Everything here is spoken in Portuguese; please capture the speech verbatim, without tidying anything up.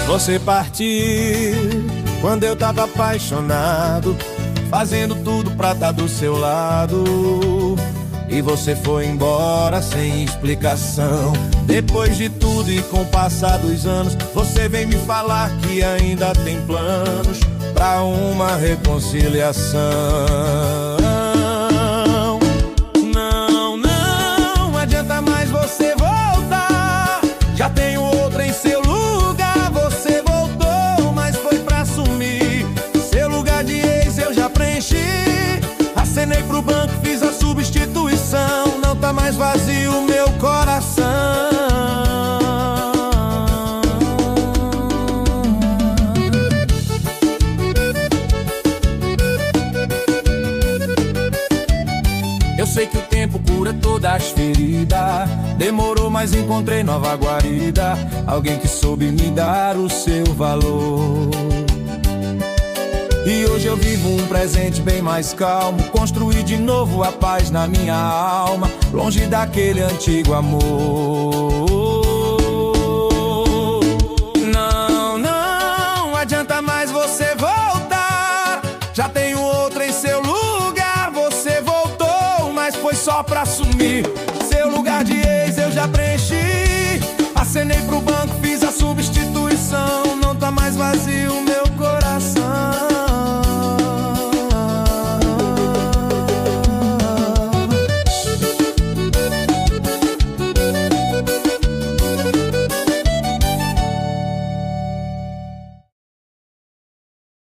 Você partiu quando eu tava apaixonado, fazendo tudo pra tá do seu lado. E você foi embora sem explicação. Depois de tudo e com o passar dos anos, você vem me falar que ainda tem planos pra uma reconciliação. Não, não adianta mais você voltar. Já tenho outra em seu lugar. Você voltou, mas foi pra sumir. Seu lugar de ex eu já preenchi. Acenei pro banco, fiz a substituição. Não tá mais vazio meu coração. Eu sei que o tempo cura todas as feridas. Demorou, mas encontrei nova guarida. Alguém que soube me dar o seu valor. E hoje eu vivo um presente bem mais calmo. Construí de novo a paz na minha alma, longe daquele antigo amor. Não, não adianta mais você voltar. Já tenho outra em seu lugar. Você voltou, mas foi só pra sumir. Seu lugar de ex eu já preenchi. Acenei pro banco, fiz a substituição. Não tá mais vazio